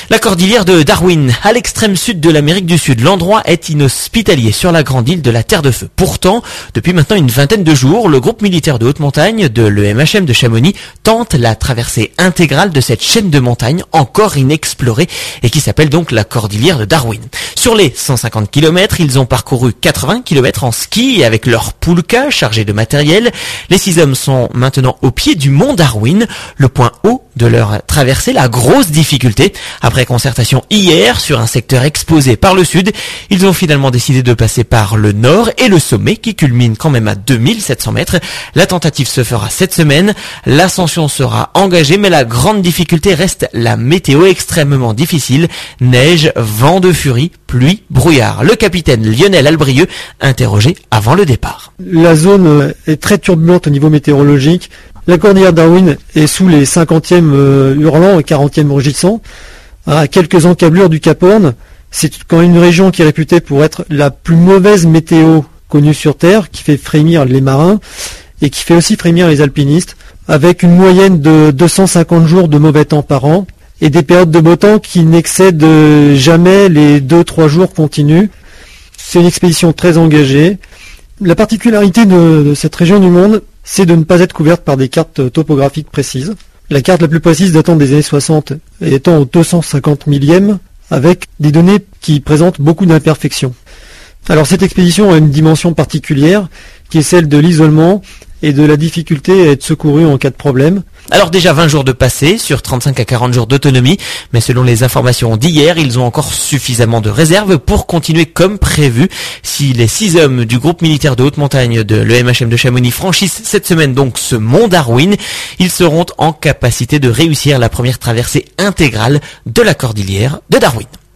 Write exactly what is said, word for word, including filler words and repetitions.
La cordillère de Darwin, à l'extrême sud de l'Amérique du Sud. L'endroit est inhospitalier sur la grande île de la Terre de Feu. Pourtant, depuis maintenant une vingtaine de jours, le groupe militaire de haute montagne de l'E M H M de Chamonix tente la traversée intégrale de cette chaîne de montagnes encore inexplorée et qui s'appelle donc la cordillère de Darwin. Sur les cent cinquante kilomètres, ils ont parcouru quatre-vingts kilomètres en ski avec leur poulka chargé de matériel. Les six hommes sont maintenant au pied du mont Darwin, le point haut de leur traversée, la grosse difficulté. Après concertation hier sur un secteur exposé par le sud, ils ont finalement décidé de passer par le nord et le sommet qui culmine quand même à deux mille sept cents mètres. La tentative se fera cette semaine. L'ascension sera engagée, mais la grande difficulté reste la météo extrêmement difficile. Neige, vent de furie, pluie, brouillard. Le capitaine Lionel Albrieux, interrogé avant le départ. La zone est très turbulente au niveau météorologique. La cordillère Darwin est sous les cinquantièmes euh, hurlants et quarantièmes rugissants, à quelques encablures du Cap Horn. C'est quand même une région qui est réputée pour être la plus mauvaise météo connue sur Terre, qui fait frémir les marins et qui fait aussi frémir les alpinistes, avec une moyenne de deux cent cinquante jours de mauvais temps par an et des périodes de beau temps qui n'excèdent jamais les deux trois jours continus. C'est une expédition très engagée. La particularité de, de cette région du monde, c'est de ne pas être couverte par des cartes topographiques précises. La carte la plus précise datant des années soixante étant au deux cent cinquante millième, avec des données qui présentent beaucoup d'imperfections. Alors cette expédition a une dimension particulière, qui est celle de l'isolement et de la difficulté à être secouru en cas de problème. Alors déjà vingt jours de passé sur trente-cinq à quarante jours d'autonomie, mais selon les informations d'hier, ils ont encore suffisamment de réserves pour continuer comme prévu. Si les six hommes du groupe militaire de haute montagne de l'E M H M de Chamonix franchissent cette semaine donc ce mont Darwin, ils seront en capacité de réussir la première traversée intégrale de la cordillère de Darwin.